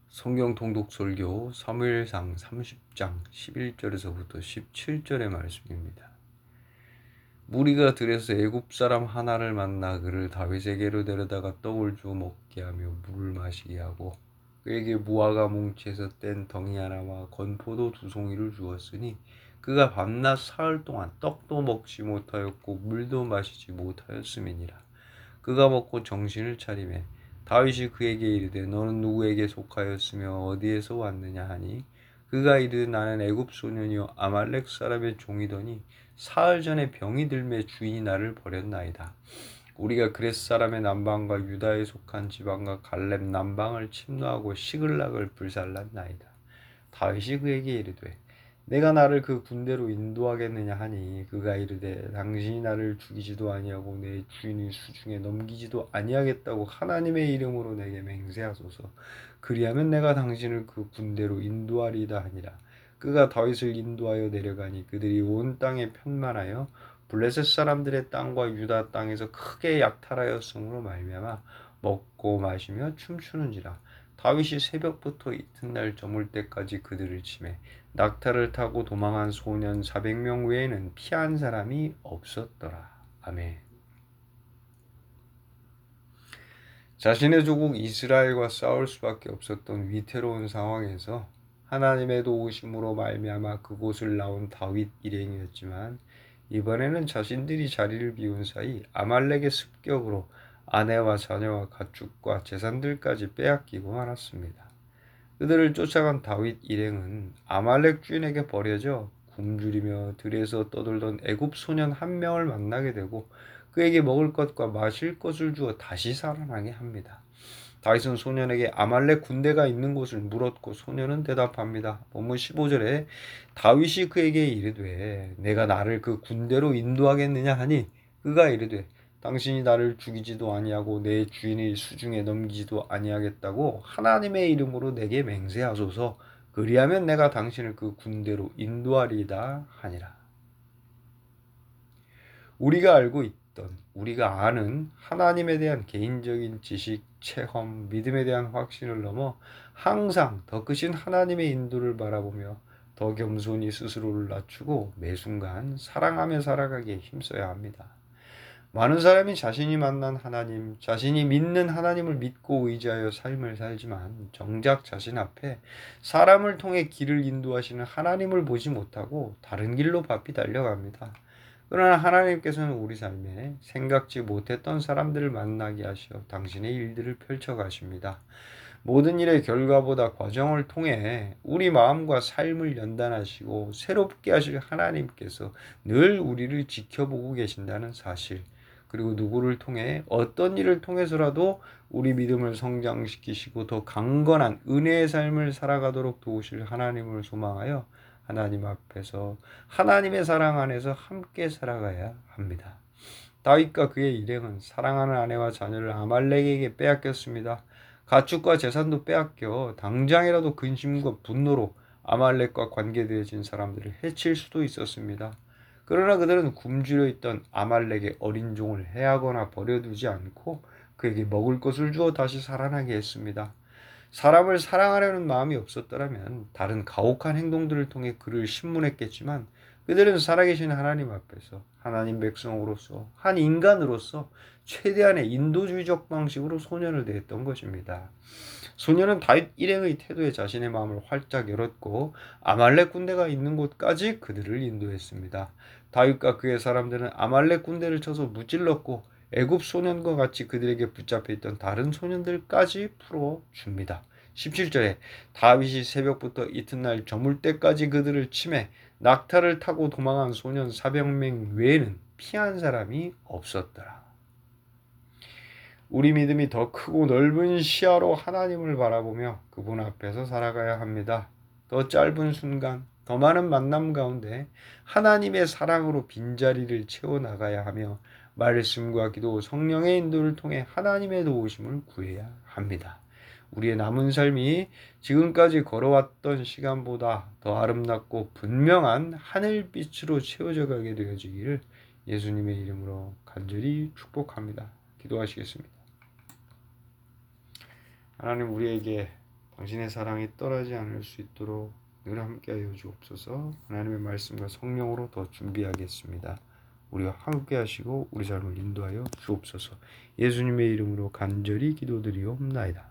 성경 통독 설교 사무엘상 30장 11절에서부터 17절의 말씀입니다. 무리가 들에서 애굽 사람 하나를 만나 그를 다윗에게로 데려다가 떡을 주어 먹게 하며 물을 마시게 하고 그에게 무화과 뭉치에서 뗀 덩이 하나와 건포도 2송이를 주었으니 그가 밤낮 사흘 동안 떡도 먹지 못하였고 물도 마시지 못하였음이니라. 그가 먹고 정신을 차리매 다윗이 그에게 이르되 너는 누구에게 속하였으며 어디에서 왔느냐 하니 그가 이르되 나는 애굽 소년이요 아말렉 사람의 종이더니 사흘 전에 병이 들매 주인이 나를 버렸나이다. 우리가 그렛 사람의 남방과 유다에 속한 지방과 갈렙 남방을 침노하고 시글락을 불살랐나이다. 다윗이 그에게 이르되 내가 나를 그 군대로 인도하겠느냐 하니 그가 이르되 당신이 나를 죽이지도 아니하고 내 주인의 수중에 넘기지도 아니하겠다고 하나님의 이름으로 내게 맹세하소서. 그리하면 내가 당신을 그 군대로 인도하리이다 하니라. 그가 다윗을 인도하여 내려가니 그들이 온 땅에 편만하여 블레셋 사람들의 땅과 유다 땅에서 크게 약탈하였으므로 말미암아 먹고 마시며 춤추는지라. 다윗이 새벽부터 이튿날 저물 때까지 그들을 치매 낙타를 타고 도망한 소년 400명 외에는 피한 사람이 없었더라. 아멘. 자신의 조국 이스라엘과 싸울 수밖에 없었던 위태로운 상황에서 하나님의 도우심으로 말미암아 그곳을 나온 다윗 일행이었지만 이번에는 자신들이 자리를 비운 사이 아말렉의 습격으로 아내와 자녀와 가축과 재산들까지 빼앗기고 말았습니다. 그들을 쫓아간 다윗 일행은 아말렉 주인에게 버려져 굶주리며 들에서 떠돌던 애굽 소년 한 명을 만나게 되고 그에게 먹을 것과 마실 것을 주어 다시 살아나게 합니다. 다윗은 소년에게 아말렉 군대가 있는 곳을 물었고 소년은 대답합니다. 본문 15절에 다윗이 그에게 이르되 내가 나를 그 군대로 인도하겠느냐 하니 그가 이르되 당신이 나를 죽이지도 아니하고 내 주인의 수중에 넘기지도 아니하겠다고 하나님의 이름으로 내게 맹세하소서. 그리하면 내가 당신을 그 군대로 인도하리이다 하니라. 우리가 아는 하나님에 대한 개인적인 지식, 체험, 믿음에 대한 확신을 넘어 항상 더 크신 하나님의 인도를 바라보며 더 겸손히 스스로를 낮추고 매 순간 사랑하며 살아가기에 힘써야 합니다. 많은 사람이 자신이 만난 하나님, 자신이 믿는 하나님을 믿고 의지하여 삶을 살지만 정작 자신 앞에 사람을 통해 길을 인도하시는 하나님을 보지 못하고 다른 길로 바삐 달려갑니다. 그러나 하나님께서는 우리 삶에 생각지 못했던 사람들을 만나게 하시어 당신의 일들을 펼쳐 가십니다. 모든 일의 결과보다 과정을 통해 우리 마음과 삶을 연단하시고 새롭게 하실 하나님께서 늘 우리를 지켜보고 계신다는 사실, 그리고 누구를 통해 어떤 일을 통해서라도 우리 믿음을 성장시키시고 더 강건한 은혜의 삶을 살아가도록 도우실 하나님을 소망하여 하나님 앞에서 하나님의 사랑 안에서 함께 살아가야 합니다. 다윗과 그의 일행은 사랑하는 아내와 자녀를 아말렉에게 빼앗겼습니다. 가축과 재산도 빼앗겨 당장이라도 근심과 분노로 아말렉과 관계되어진 사람들을 해칠 수도 있었습니다. 그러나 그들은 굶주려 있던 아말렉의 어린 종을 해하거나 버려두지 않고 그에게 먹을 것을 주어 다시 살아나게 했습니다. 사람을 사랑하려는 마음이 없었더라면 다른 가혹한 행동들을 통해 그를 신문했겠지만 그들은 살아계신 하나님 앞에서 하나님 백성으로서 한 인간으로서 최대한의 인도주의적 방식으로 소년을 대했던 것입니다. 소년은 다윗 일행의 태도에 자신의 마음을 활짝 열었고 아말렉 군대가 있는 곳까지 그들을 인도했습니다. 다윗과 그의 사람들은 아말렉 군대를 쳐서 무찔렀고 애굽 소년과 같이 그들에게 붙잡혀 있던 다른 소년들까지 풀어줍니다. 17절에 다윗이 새벽부터 이튿날 저물 때까지 그들을 치매 낙타를 타고 도망한 소년 400명 외에는 피한 사람이 없었더라. 우리 믿음이 더 크고 넓은 시야로 하나님을 바라보며 그분 앞에서 살아가야 합니다. 더 짧은 순간, 더 많은 만남 가운데 하나님의 사랑으로 빈자리를 채워나가야 하며 말씀과 기도, 성령의 인도를 통해 하나님의 도우심을 구해야 합니다. 우리의 남은 삶이 지금까지 걸어왔던 시간보다 더 아름답고 분명한 하늘빛으로 채워져 가게 되어지기를 예수님의 이름으로 간절히 축복합니다. 기도하시겠습니다. 하나님, 우리에게 당신의 사랑이 떠나지 않을 수 있도록 늘 함께하여 주옵소서. 하나님의 말씀과 성령으로 더 준비하겠습니다. 우리와 함께하시고 우리 삶을 인도하여 주옵소서. 예수님의 이름으로 간절히 기도드리옵나이다.